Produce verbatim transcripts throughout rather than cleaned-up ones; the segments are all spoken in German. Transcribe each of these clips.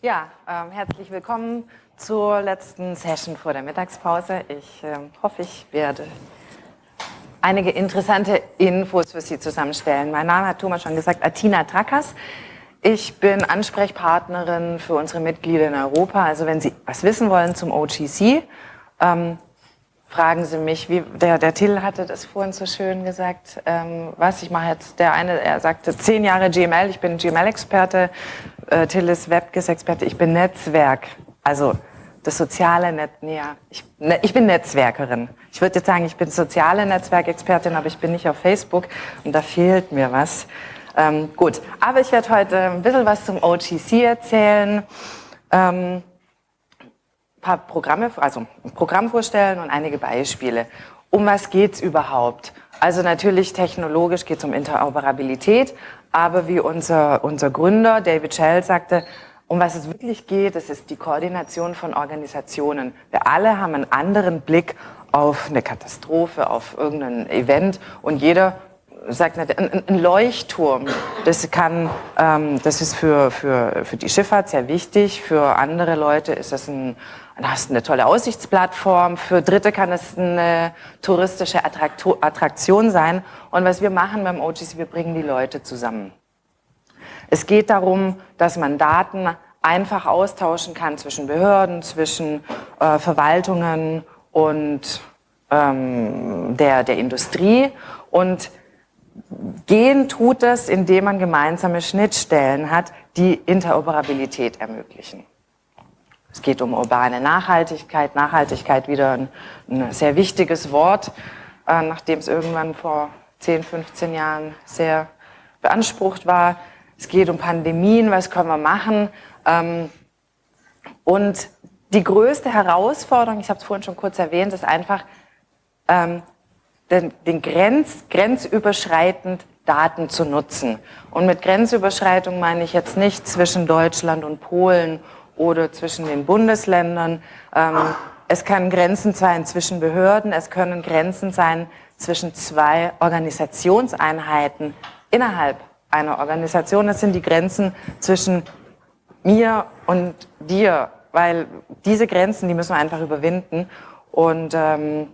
Ja, ähm, herzlich willkommen zur letzten Session vor der Mittagspause. Ich äh, hoffe, ich werde einige interessante Infos für Sie zusammenstellen. Mein Name hat Thomas schon gesagt, Athina Trakas. Ich bin Ansprechpartnerin für unsere Mitglieder in Europa. Also wenn Sie was wissen wollen zum O G C, ähm, fragen Sie mich, wie der, der Till hatte das vorhin so schön gesagt, ähm, was ich mache jetzt, der eine, er sagte zehn Jahre G M L, ich bin G M L-Experte, äh, Till ist WebGIS-Experte, ich bin Netzwerk, also das soziale Netz, nee, ja, ich, ne, ich bin Netzwerkerin. Ich würde jetzt sagen, ich bin soziale Netzwerkexpertin, aber ich bin nicht auf Facebook und da fehlt mir was. Ähm, gut, aber ich werde heute ein bisschen was zum O G C erzählen. Ähm, paar Programme, also ein Programm vorstellen und einige Beispiele. Um was geht's überhaupt? Also natürlich technologisch geht es um Interoperabilität, aber wie unser, unser Gründer David Schell sagte, um was es wirklich geht, das ist die Koordination von Organisationen. Wir alle haben einen anderen Blick auf eine Katastrophe, auf irgendein Event und jeder sagt, ein, ein Leuchtturm, das kann, ähm, das ist für, für, für die Schifffahrt sehr wichtig, für andere Leute ist das ein, das ist eine tolle Aussichtsplattform, für Dritte kann es eine touristische Attrakto Attraktion sein und was wir machen beim O G C, wir bringen die Leute zusammen. Es geht darum, dass man Daten einfach austauschen kann zwischen Behörden, zwischen äh, Verwaltungen und ähm, der, der Industrie und gehen tut es, indem man gemeinsame Schnittstellen hat, die Interoperabilität ermöglichen. Es geht um urbane Nachhaltigkeit. Nachhaltigkeit wieder ein, ein sehr wichtiges Wort, äh, nachdem es irgendwann vor zehn, fünfzehn Jahren sehr beansprucht war. Es geht um Pandemien, was können wir machen. Ähm, und die größte Herausforderung, ich habe es vorhin schon kurz erwähnt, ist einfach, ähm, den, den Grenz, grenzüberschreitend Daten zu nutzen. Und mit Grenzüberschreitung meine ich jetzt nicht zwischen Deutschland und Polen oder zwischen den Bundesländern. Ähm, es können Grenzen sein zwischen Behörden, es können Grenzen sein zwischen zwei Organisationseinheiten innerhalb einer Organisation. Das sind die Grenzen zwischen mir und dir, weil diese Grenzen, die müssen wir einfach überwinden und ähm,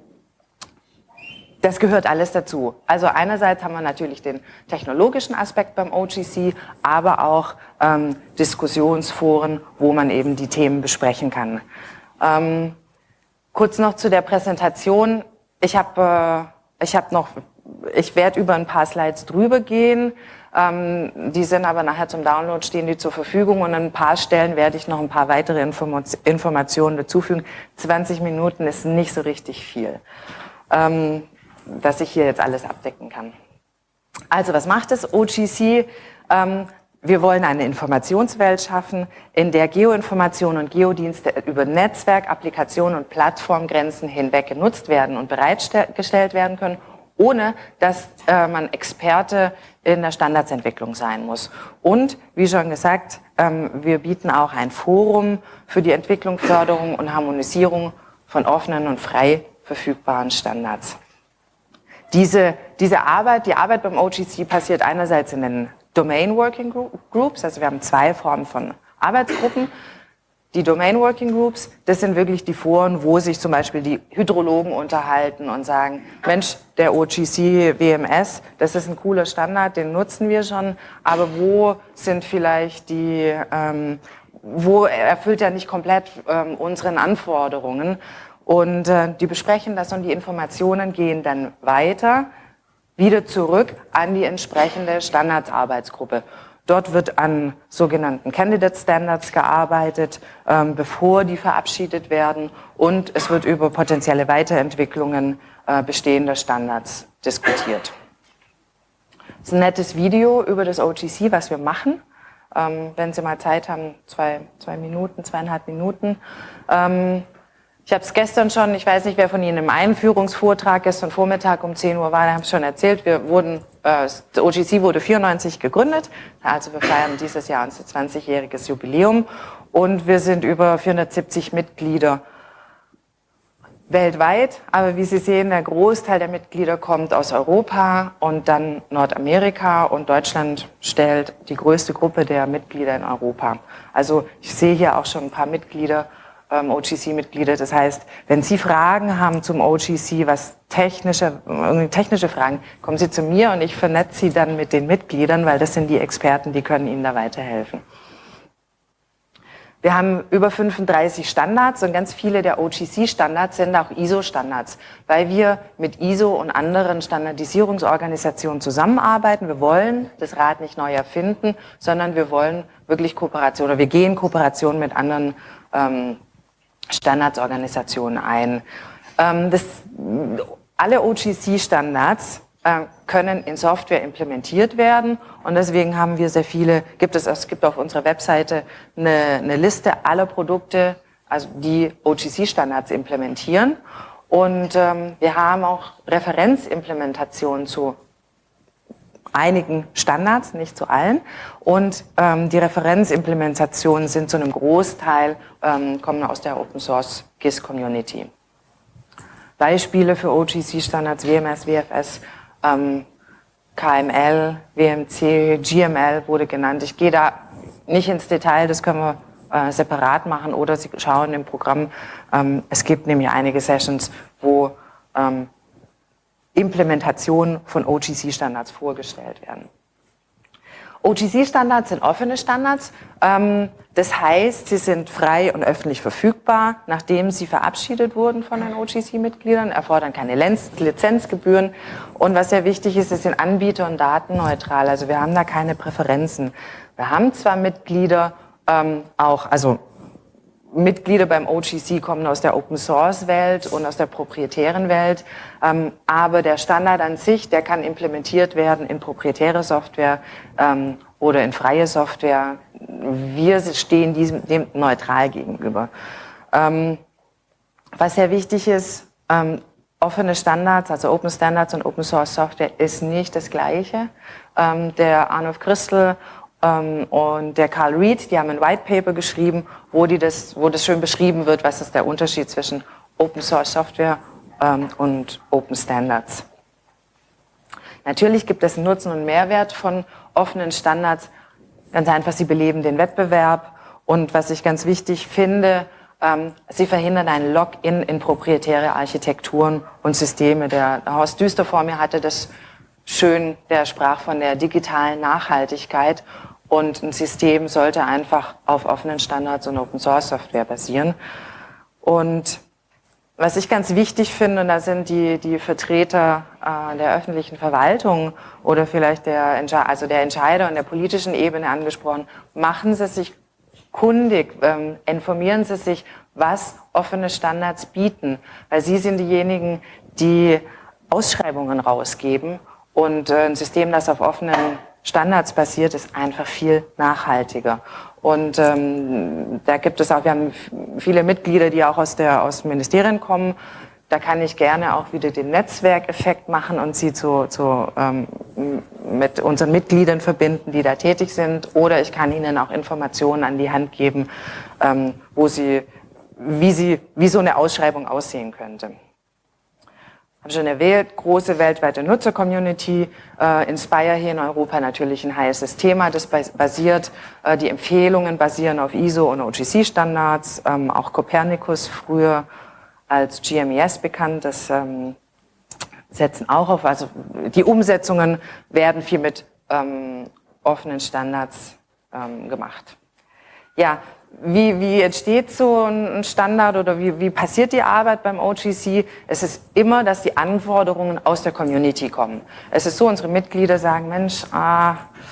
das gehört alles dazu. Also einerseits haben wir natürlich den technologischen Aspekt beim O G C, aber auch ähm, Diskussionsforen, wo man eben die Themen besprechen kann. Ähm, kurz noch zu der Präsentation. Ich habe äh, ich habe noch, ich werde über ein paar Slides drüber gehen. Ähm, die sind aber nachher zum Download, stehen die zur Verfügung und an ein paar Stellen werde ich noch ein paar weitere Inform Informationen dazufügen. zwanzig Minuten ist nicht so richtig viel. Ähm, dass ich hier jetzt alles abdecken kann. Also was macht das O G C? Ähm, wir wollen eine Informationswelt schaffen, in der Geoinformation und Geodienste über Netzwerk, Applikationen und Plattformgrenzen hinweg genutzt werden und bereitgestellt werden können, ohne dass äh, man Experte in der Standardsentwicklung sein muss. Und wie schon gesagt, ähm, wir bieten auch ein Forum für die Entwicklung, Förderung und Harmonisierung von offenen und frei verfügbaren Standards. Diese, diese Arbeit, die Arbeit beim O G C passiert einerseits in den Domain Working Groups, also wir haben zwei Formen von Arbeitsgruppen. Die Domain Working Groups, das sind wirklich die Foren, wo sich zum Beispiel die Hydrologen unterhalten und sagen, Mensch, der O G C W M S, das ist ein cooler Standard, den nutzen wir schon, aber wo sind vielleicht die, ähm, wo erfüllt er nicht komplett ähm, unseren Anforderungen? Und äh, die besprechen das und die Informationen gehen dann weiter, wieder zurück an die entsprechende Standardsarbeitsgruppe. Dort wird an sogenannten Candidate Standards gearbeitet, ähm, bevor die verabschiedet werden und es wird über potenzielle Weiterentwicklungen äh, bestehender Standards diskutiert. Das ist ein nettes Video über das O G C, was wir machen. Ähm, wenn Sie mal Zeit haben, zwei, zwei Minuten, zweieinhalb Minuten. Ähm, Ich habe es gestern schon, ich weiß nicht, wer von Ihnen im Einführungsvortrag gestern Vormittag um zehn Uhr war, da habe ich schon erzählt, wir wurden, äh, das O G C wurde vierundneunzig gegründet, also wir feiern dieses Jahr unser zwanzigjähriges Jubiläum und wir sind über vierhundertsiebzig Mitglieder. weltweit, aber wie Sie sehen, der Großteil der Mitglieder kommt aus Europa und dann Nordamerika, und Deutschland stellt die größte Gruppe der Mitglieder in Europa. Also ich sehe hier auch schon ein paar Mitglieder, ähm, O G C-Mitglieder. Das heißt, wenn Sie Fragen haben zum O G C, was technische, irgendwie technische Fragen, kommen Sie zu mir und ich vernetze Sie dann mit den Mitgliedern, weil das sind die Experten, die können Ihnen da weiterhelfen. Wir haben über fünfunddreißig Standards und ganz viele der O G C-Standards sind auch I S O-Standards, weil wir mit I S O und anderen Standardisierungsorganisationen zusammenarbeiten. Wir wollen das Rad nicht neu erfinden, sondern wir wollen wirklich Kooperation, oder wir gehen Kooperation mit anderen ähm, Standardsorganisationen ein. Ähm, das, alle O G C-Standards äh, können in Software implementiert werden, und deswegen haben wir sehr viele, gibt es, es gibt auf unserer Webseite eine, eine Liste aller Produkte, also die O G C-Standards implementieren, und ähm, wir haben auch Referenzimplementationen zu einigen Standards, nicht zu allen, und ähm, die Referenzimplementationen sind zu einem Großteil, ähm, kommen aus der Open Source G I S Community. Beispiele für O G C-Standards: W M S, W F S, ähm, K M L, W M C, G M L wurde genannt. Ich gehe da nicht ins Detail, das können wir äh, separat machen, oder Sie schauen im Programm. Ähm, es gibt nämlich einige Sessions, wo ähm, Implementationen von O G C-Standards vorgestellt werden. O G C-Standards sind offene Standards. Ähm, das heißt, sie sind frei und öffentlich verfügbar, nachdem sie verabschiedet wurden von den O G C-Mitgliedern, erfordern keine Lizenzgebühren. Und was sehr wichtig ist, sie sind anbieter- und datenneutral. Also wir haben da keine Präferenzen. Wir haben zwar Mitglieder, ähm, auch, also Mitglieder beim O G C kommen aus der Open-Source-Welt und aus der proprietären Welt, ähm, aber der Standard an sich, der kann implementiert werden in proprietäre Software ähm, oder in freie Software. Wir stehen diesem dem neutral gegenüber. Ähm, was sehr wichtig ist, ähm, offene Standards, also Open Standards und Open Source Software ist nicht das Gleiche. Ähm, der Arnulf Christel Um, und der Carl Reed, die haben ein White Paper geschrieben, wo, die das, wo das schön beschrieben wird, was ist der Unterschied zwischen Open Source Software um, und Open Standards. Natürlich gibt es einen Nutzen und Mehrwert von offenen Standards. Ganz einfach, sie beleben den Wettbewerb, und was ich ganz wichtig finde, um, sie verhindern ein Login in proprietäre Architekturen und Systeme. Der Horst Düster vor mir hatte das schön, der sprach von der digitalen Nachhaltigkeit, und ein System sollte einfach auf offenen Standards und Open Source Software basieren. Und was ich ganz wichtig finde, und da sind die, die Vertreter äh, der öffentlichen Verwaltung oder vielleicht der, also der Entscheider und der politischen Ebene angesprochen, machen Sie sich kundig, ähm, informieren Sie sich, was offene Standards bieten, weil Sie sind diejenigen, die Ausschreibungen rausgeben. Und ein System, das auf offenen Standards basiert, ist einfach viel nachhaltiger. Und ähm, da gibt es auch, wir haben viele Mitglieder, die auch aus der aus den Ministerien kommen. Da kann ich gerne auch wieder den Netzwerkeffekt machen und sie zu, zu ähm, mit unseren Mitgliedern verbinden, die da tätig sind. Oder ich kann ihnen auch Informationen an die Hand geben, ähm, wo sie, wie sie, wie so eine Ausschreibung aussehen könnte. Habe schon erwähnt, große weltweite Nutzer-Community, äh, Inspire hier in Europa natürlich ein heißes Thema, das basiert, äh, die Empfehlungen basieren auf I S O und O G C-Standards, ähm, auch Copernicus, früher als G M E S bekannt, das ähm, setzen auch auf, also die Umsetzungen werden viel mit ähm, offenen Standards ähm, gemacht. Ja, Wie, wie entsteht so ein Standard oder wie, wie passiert die Arbeit beim O G C? Es ist immer, dass die Anforderungen aus der Community kommen. Es ist so, unsere Mitglieder sagen, Mensch, ah,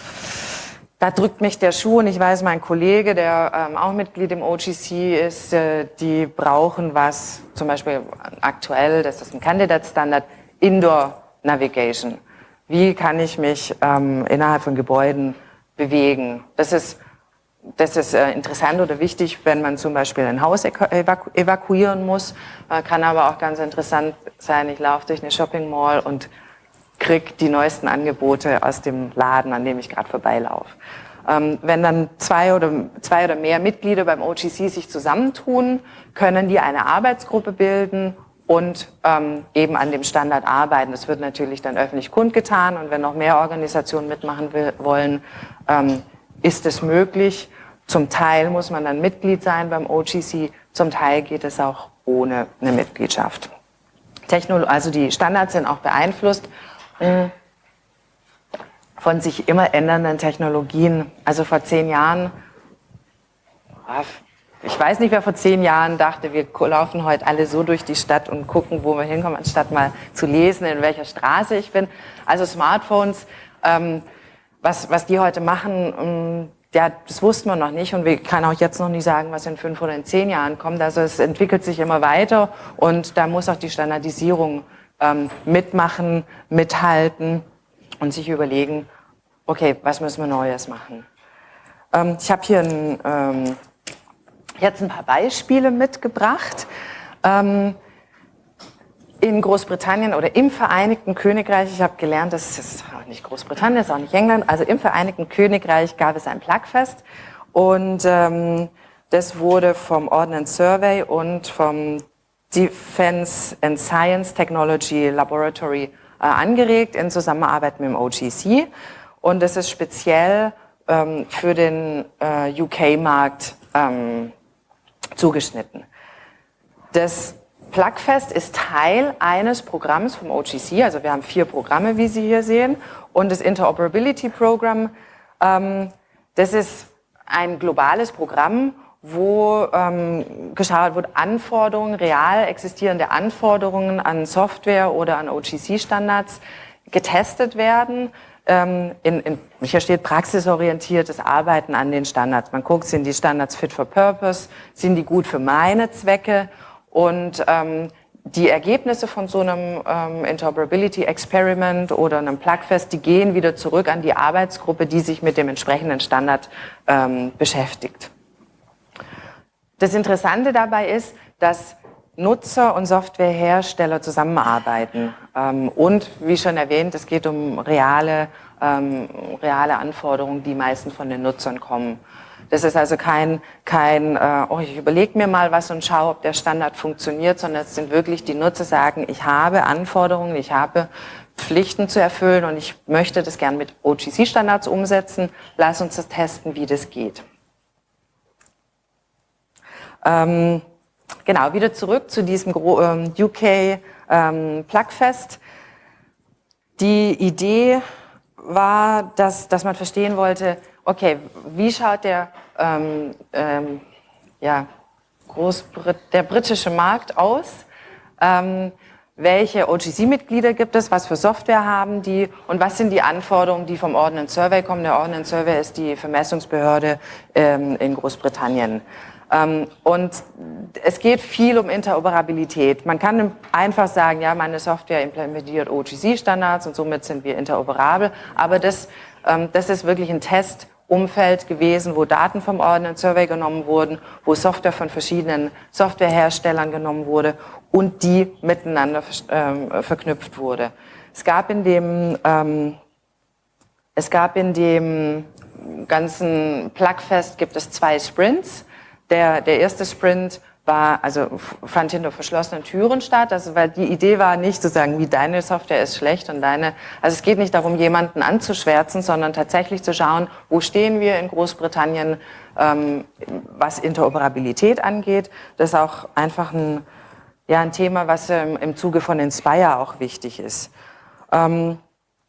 da drückt mich der Schuh, und ich weiß, mein Kollege, der ähm, auch Mitglied im O G C ist, äh, die brauchen was, zum Beispiel aktuell, das ist ein Candidate-Standard, Indoor Navigation. Wie kann ich mich ähm, innerhalb von Gebäuden bewegen? Das ist Das ist äh, interessant oder wichtig, wenn man zum Beispiel ein Haus evaku evakuieren muss. Äh, kann aber auch ganz interessant sein, ich laufe durch eine Shopping Mall und kriege die neuesten Angebote aus dem Laden, an dem ich gerade vorbeilaufe. Ähm, wenn dann zwei oder, zwei oder mehr Mitglieder beim O G C sich zusammentun, können die eine Arbeitsgruppe bilden und ähm, eben an dem Standard arbeiten. Das wird natürlich dann öffentlich kundgetan und wenn noch mehr Organisationen mitmachen will, wollen, ähm, ist es möglich. Zum Teil muss man dann Mitglied sein beim O G C, zum Teil geht es auch ohne eine Mitgliedschaft. Technolo- also die Standards sind auch beeinflusst mh, von sich immer ändernden Technologien. Also vor zehn Jahren, ich weiß nicht, wer vor zehn Jahren dachte, wir laufen heute alle so durch die Stadt und gucken, wo wir hinkommen, anstatt mal zu lesen, in welcher Straße ich bin. Also Smartphones, ähm, was, was die heute machen, ähm, ja, das wussten wir noch nicht und wir kann auch jetzt noch nicht sagen, was in fünf oder in zehn Jahren kommt. Also es entwickelt sich immer weiter und da muss auch die Standardisierung ähm, mitmachen, mithalten und sich überlegen, okay, was müssen wir Neues machen? Ähm, ich habe hier ein, ähm, jetzt ein paar Beispiele mitgebracht. Ähm, in Großbritannien oder im Vereinigten Königreich, ich habe gelernt, das ist auch nicht Großbritannien, das ist auch nicht England, also im Vereinigten Königreich gab es ein Plugfest und ähm, das wurde vom Ordnance Survey und vom Defense and Science Technology Laboratory äh, angeregt in Zusammenarbeit mit dem O G C und das ist speziell ähm, für den äh, U K-Markt ähm, zugeschnitten. Das Plugfest ist Teil eines Programms vom O G C, also wir haben vier Programme, wie Sie hier sehen, und das Interoperability Program, ähm, das ist ein globales Programm, wo ähm, geschaut wird, Anforderungen, real existierende Anforderungen an Software oder an O G C-Standards getestet werden. Ähm, in, in, hier steht praxisorientiertes Arbeiten an den Standards. Man guckt, sind die Standards fit for purpose, sind die gut für meine Zwecke? Und ähm, die Ergebnisse von so einem ähm, Interoperability-Experiment oder einem Plugfest, die gehen wieder zurück an die Arbeitsgruppe, die sich mit dem entsprechenden Standard ähm, beschäftigt. Das Interessante dabei ist, dass Nutzer und Softwarehersteller zusammenarbeiten. Ähm, und wie schon erwähnt, es geht um reale, ähm, reale Anforderungen, die meistens von den Nutzern kommen. Das ist also kein, kein äh, oh, ich überlege mir mal was und schaue, ob der Standard funktioniert, sondern es sind wirklich die Nutzer sagen, ich habe Anforderungen, ich habe Pflichten zu erfüllen und ich möchte das gern mit O G C-Standards umsetzen. Lass uns das testen, wie das geht. Ähm, genau, wieder zurück zu diesem ähm, U K ähm, Plugfest. Die Idee war, dass, dass man verstehen wollte, okay, wie schaut der, ähm, ähm, ja, Großbrit der britische Markt aus? Ähm, welche O G C-Mitglieder gibt es? Was für Software haben die? Und was sind die Anforderungen, die vom Ordnance Survey kommen? Der Ordnance Survey ist die Vermessungsbehörde ähm, in Großbritannien. Ähm, und es geht viel um Interoperabilität. Man kann einfach sagen, ja, meine Software implementiert O G C-Standards und somit sind wir interoperabel. Aber das, ähm, das ist wirklich ein Testumfeld gewesen, wo Daten vom Ordnance Survey genommen wurden, wo Software von verschiedenen Softwareherstellern genommen wurde und die miteinander ähm, verknüpft wurde. Es gab in dem, ähm, es gab in dem ganzen Plugfest gibt es zwei Sprints. Der, der erste Sprint war, also fand hinter verschlossenen Türen statt, also weil die Idee war nicht zu sagen, wie deine Software ist schlecht und deine, also es geht nicht darum, jemanden anzuschwärzen, sondern tatsächlich zu schauen, wo stehen wir in Großbritannien, ähm, was Interoperabilität angeht. Das ist auch einfach ein, ja, ein Thema, was ähm, im Zuge von Inspire auch wichtig ist. Ähm,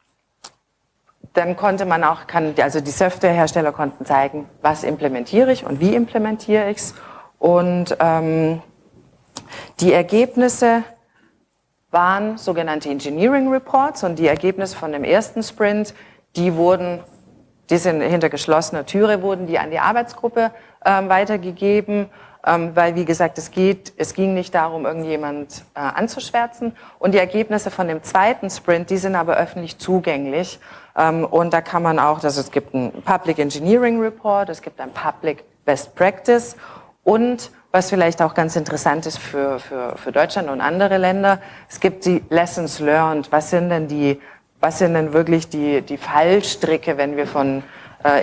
Dann konnte man auch, kann, also die Softwarehersteller konnten zeigen, was implementiere ich und wie implementiere ich es. Und ähm, die Ergebnisse waren sogenannte Engineering Reports und die Ergebnisse von dem ersten Sprint, die wurden, die sind hinter geschlossener Türe, wurden die an die Arbeitsgruppe ähm, weitergegeben. Ähm, weil, wie gesagt, es geht, es ging nicht darum, irgendjemand äh, anzuschwärzen. Und die Ergebnisse von dem zweiten Sprint, die sind aber öffentlich zugänglich. Ähm, und da kann man auch, also es gibt einen Public Engineering Report, es gibt ein Public Best Practice und was vielleicht auch ganz interessant ist für, für, für Deutschland und andere Länder, es gibt die Lessons Learned. Was sind denn die, was sind denn wirklich die, die Fallstricke, wenn wir von äh,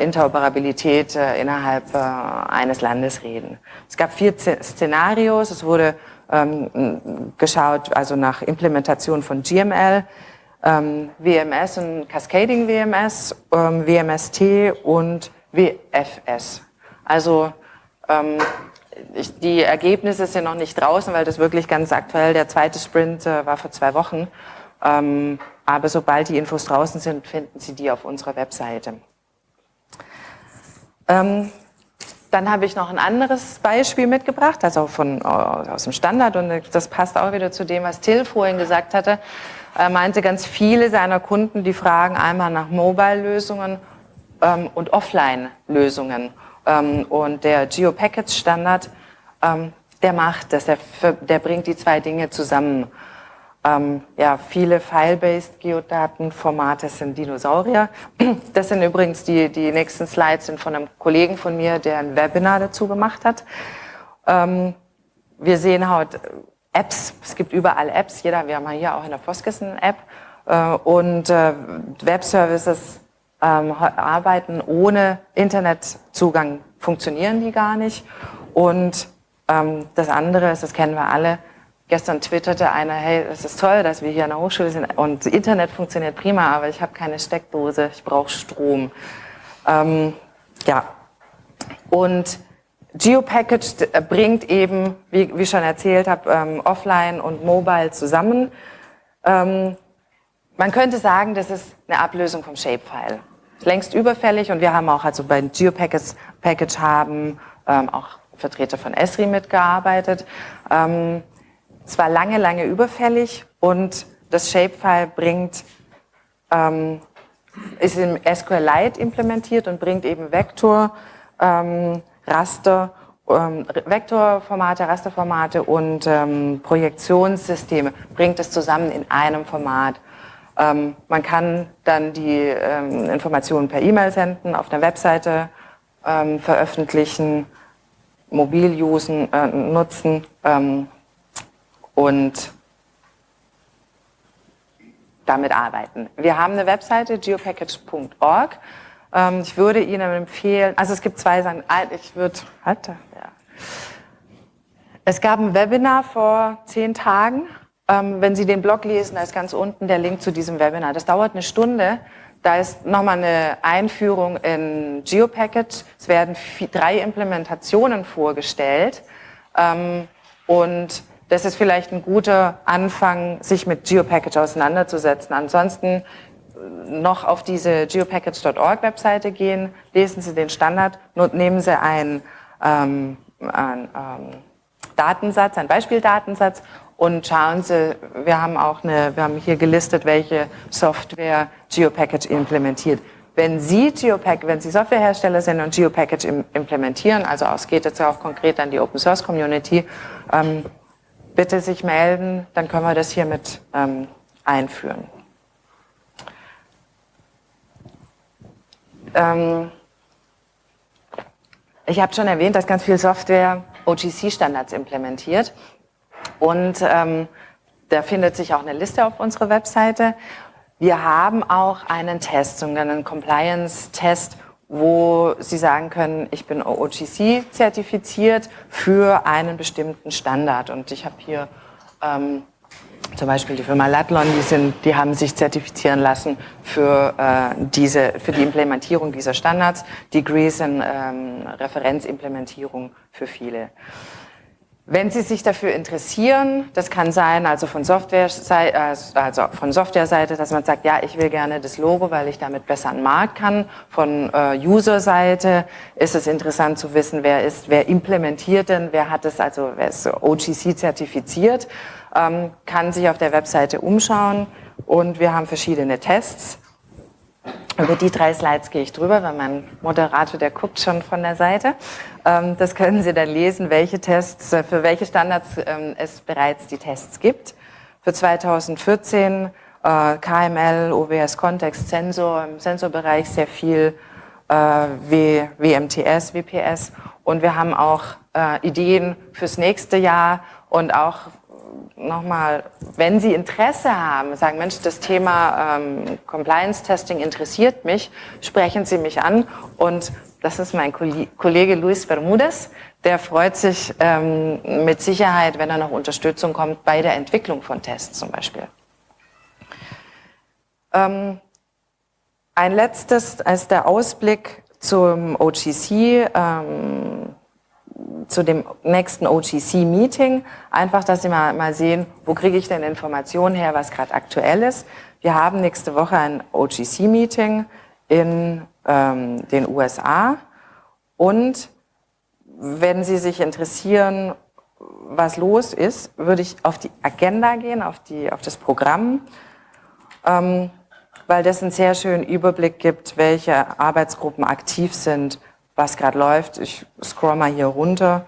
Interoperabilität äh, innerhalb äh, eines Landes reden? Es gab vier Szenarios, es wurde ähm, geschaut, also nach Implementation von G M L, ähm, W M S und Cascading W M S, ähm, W M S T und W F S. Also ähm, ich, die Ergebnisse sind noch nicht draußen, weil das wirklich ganz aktuell, der zweite Sprint äh, war vor zwei Wochen. Ähm, aber sobald die Infos draußen sind, finden Sie die auf unserer Webseite. Ähm, dann habe ich noch ein anderes Beispiel mitgebracht, also von, aus dem Standard, und das passt auch wieder zu dem, was Till vorhin gesagt hatte. Er meinte, ganz viele seiner Kunden, die fragen einmal nach Mobile-Lösungen ähm, und Offline-Lösungen. Ähm, und der Geo-Package-Standard, ähm, der macht das, der, der bringt die zwei Dinge zusammen. Ähm, ja, viele File-based Geodatenformate sind Dinosaurier. Das sind übrigens die, die nächsten Slides sind von einem Kollegen von mir, der ein Webinar dazu gemacht hat. Ähm, wir sehen heute Apps, es gibt überall Apps, jeder, wir haben hier auch in der Foskes eine App, äh, und äh, Web-Services ähm, arbeiten ohne Internetzugang, funktionieren die gar nicht. Und ähm, das andere ist, das kennen wir alle, gestern twitterte einer, hey, es ist toll, dass wir hier an der Hochschule sind und Internet funktioniert prima, aber ich habe keine Steckdose, ich brauche Strom. Ähm, ja, und GeoPackage bringt eben, wie ich schon erzählt habe, ähm, Offline und Mobile zusammen. Ähm, man könnte sagen, das ist eine Ablösung vom Shapefile. Längst überfällig, und wir haben auch, also bei GeoPackage Package haben ähm, auch Vertreter von Esri mitgearbeitet. Ähm, es war lange, lange überfällig, und das Shapefile bringt, ähm, ist im SQLite implementiert und bringt eben Vektor, ähm, Raster, ähm, Vektorformate, Rasterformate und ähm, Projektionssysteme, bringt es zusammen in einem Format. Ähm, man kann dann die ähm, Informationen per E-Mail senden, auf der Webseite ähm, veröffentlichen, mobil usen, äh, nutzen ähm, und damit arbeiten. Wir haben eine Webseite, geopackage punkt org. Ähm, ich würde Ihnen empfehlen, also es gibt zwei Sachen. Ich würde, halt, ja. Es gab ein Webinar vor zehn Tagen. Ähm, wenn Sie den Blog lesen, da ist ganz unten der Link zu diesem Webinar. Das dauert eine Stunde. Da ist nochmal eine Einführung in GeoPackage. Es werden vier, drei Implementationen vorgestellt. Ähm, und das ist vielleicht ein guter Anfang, sich mit GeoPackage auseinanderzusetzen. Ansonsten noch auf diese geopackage punkt org Webseite gehen, lesen Sie den Standard, nehmen Sie einen, ähm, einen ähm, Datensatz, einen Beispieldatensatz, und schauen Sie, wir haben auch eine, wir haben hier gelistet, welche Software GeoPackage implementiert. Wenn Sie GeoPackage, wenn Sie Softwarehersteller sind und GeoPackage im, implementieren, also es geht jetzt auch konkret an die Open Source Community, ähm, bitte sich melden, dann können wir das hier mit ähm, einführen. Ähm, ich habe schon erwähnt, dass ganz viel Software O G C-Standards implementiert, und ähm, da findet sich auch eine Liste auf unserer Webseite. Wir haben auch einen Test, einen Compliance-Test, wo Sie sagen können, ich bin O G C-zertifiziert für einen bestimmten Standard. Und ich habe hier ähm, zum Beispiel die Firma Lathlon, die, sind, die haben sich zertifizieren lassen für, äh, diese, für die Implementierung dieser Standards. Die G R I sind ähm, Referenzimplementierung für viele. Wenn Sie sich dafür interessieren, das kann sein, also von Software-Seite, also von Software-Seite, dass man sagt, ja, ich will gerne das Logo, weil ich damit besser an den Markt kann. Von äh, User-Seite ist es interessant zu wissen, wer ist, wer implementiert denn, wer hat es, also wer ist O G C-zertifiziert, ähm, kann sich auf der Webseite umschauen, und wir haben verschiedene Tests. Über die drei Slides gehe ich drüber, weil mein Moderator, der guckt schon von der Seite. Das können Sie dann lesen, welche Tests, für welche Standards es bereits die Tests gibt. Für zweitausendvierzehn K M L, O W S Kontext, Sensor, im Sensorbereich sehr viel, W M T S, W P S. Und wir haben auch Ideen fürs nächste Jahr und auch nochmal, wenn Sie Interesse haben, sagen, Mensch, das Thema ähm, Compliance-Testing interessiert mich, sprechen Sie mich an. Und das ist mein Kollege Luis Bermudez, der freut sich ähm, mit Sicherheit, wenn er noch Unterstützung kommt bei der Entwicklung von Tests zum Beispiel. Ähm, ein letztes als der Ausblick zum O G C, ähm, zu dem nächsten O G C-Meeting. Einfach, dass Sie mal, mal sehen, wo kriege ich denn Informationen her, was gerade aktuell ist. Wir haben nächste Woche ein O G C-Meeting in ähm, den U S A. Und wenn Sie sich interessieren, was los ist, würde ich auf die Agenda gehen, auf, die, auf das Programm, ähm, weil das einen sehr schönen Überblick gibt, welche Arbeitsgruppen aktiv sind, was gerade läuft. Ich scroll mal hier runter.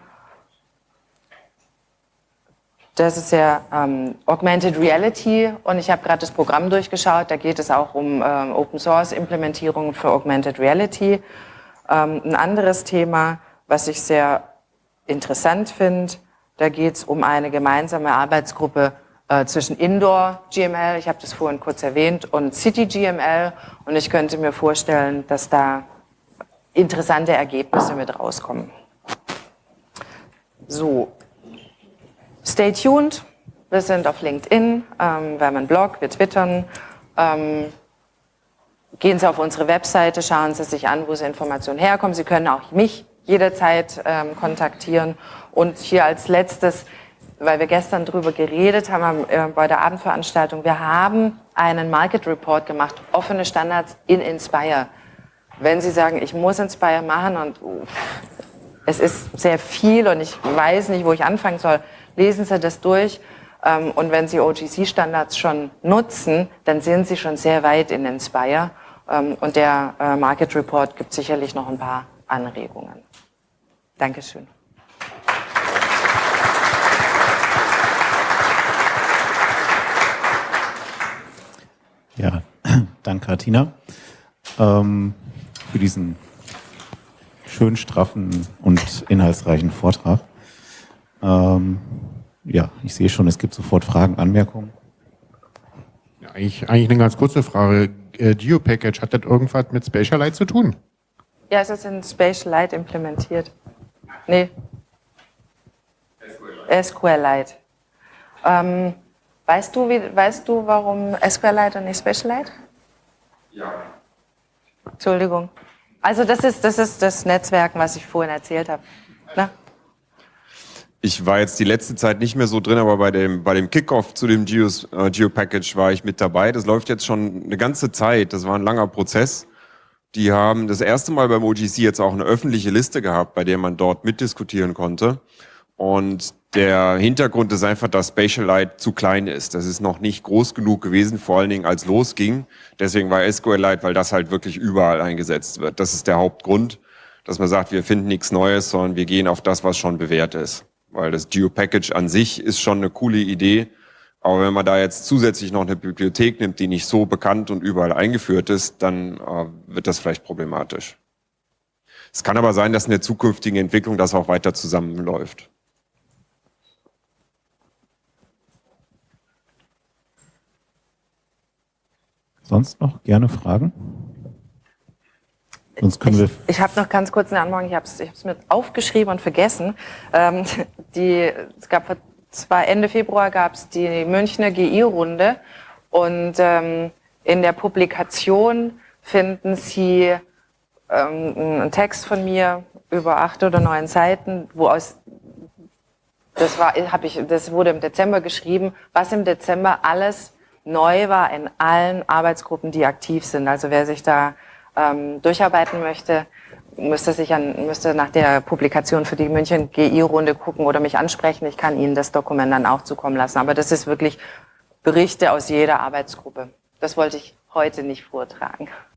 Das ist ja ähm, Augmented Reality und ich habe gerade das Programm durchgeschaut. Da geht es auch um ähm, Open Source Implementierung für Augmented Reality. Ähm, ein anderes Thema, was ich sehr interessant finde, da geht es um eine gemeinsame Arbeitsgruppe äh, zwischen Indoor G M L, ich habe das vorhin kurz erwähnt, und City G M L. Und ich könnte mir vorstellen, dass da interessante Ergebnisse mit rauskommen. So, stay tuned. Wir sind auf LinkedIn, ähm, wir haben einen Blog, wir twittern. Ähm, gehen Sie auf unsere Webseite, schauen Sie sich an, wo Sie Informationen herkommen. Sie können auch mich jederzeit ähm, kontaktieren. Und hier als letztes, weil wir gestern drüber geredet haben äh, bei der Abendveranstaltung, wir haben einen Market Report gemacht, offene Standards in Inspire. Wenn Sie sagen, ich muss Inspire machen und uff, es ist sehr viel und ich weiß nicht, wo ich anfangen soll, lesen Sie das durch. Ähm, und wenn Sie O G C-Standards schon nutzen, dann sind Sie schon sehr weit in Inspire. Ähm, und der äh, Market Report gibt sicherlich noch ein paar Anregungen. Dankeschön. Ja, danke, Martina, ähm, für diesen schön straffen und inhaltsreichen Vortrag. Ähm, ja, ich sehe schon, es gibt sofort Fragen, Anmerkungen. Ja, eigentlich, eigentlich eine ganz kurze Frage. Äh, GeoPackage, hat das irgendwas mit Spatialite zu tun? Ja, es ist in Spatialite implementiert. Nee. SQLite. Ähm, weißt du, wie, weißt du, warum SQLite und nicht Spatialite? Ja. Entschuldigung. Also das ist das, ist das Netzwerk, was ich vorhin erzählt habe. Na? Ich war jetzt die letzte Zeit nicht mehr so drin, aber bei dem, bei dem Kickoff zu dem Geos, äh, GeoPackage war ich mit dabei. Das läuft jetzt schon eine ganze Zeit. Das war ein langer Prozess. Die haben das erste Mal beim O G C jetzt auch eine öffentliche Liste gehabt, bei der man dort mitdiskutieren konnte. Und der Hintergrund ist einfach, dass Spatialite zu klein ist. Das ist noch nicht groß genug gewesen, vor allen Dingen als losging. Deswegen war SQLite, weil das halt wirklich überall eingesetzt wird. Das ist der Hauptgrund, dass man sagt, wir finden nichts Neues, sondern wir gehen auf das, was schon bewährt ist. Weil das GeoPackage an sich ist schon eine coole Idee. Aber wenn man da jetzt zusätzlich noch eine Bibliothek nimmt, die nicht so bekannt und überall eingeführt ist, dann äh, wird das vielleicht problematisch. Es kann aber sein, dass in der zukünftigen Entwicklung das auch weiter zusammenläuft. Sonst noch gerne Fragen? Sonst können ich wir ich habe noch ganz kurz eine Anmerkung, ich habe es ich mir aufgeschrieben und vergessen. Ähm, die, es gab vor zwei, Ende Februar gab es die Münchner G I-Runde und ähm, in der Publikation finden Sie ähm, einen Text von mir über acht oder neun Seiten, wo aus das war, habe ich, das wurde im Dezember geschrieben, was im Dezember alles neu war in allen Arbeitsgruppen, die aktiv sind. Also wer sich da ähm, durcharbeiten möchte, müsste sich an, müsste nach der Publikation für die München G I-Runde gucken oder mich ansprechen. Ich kann Ihnen das Dokument dann auch zukommen lassen. Aber das ist wirklich Berichte aus jeder Arbeitsgruppe. Das wollte ich heute nicht vortragen.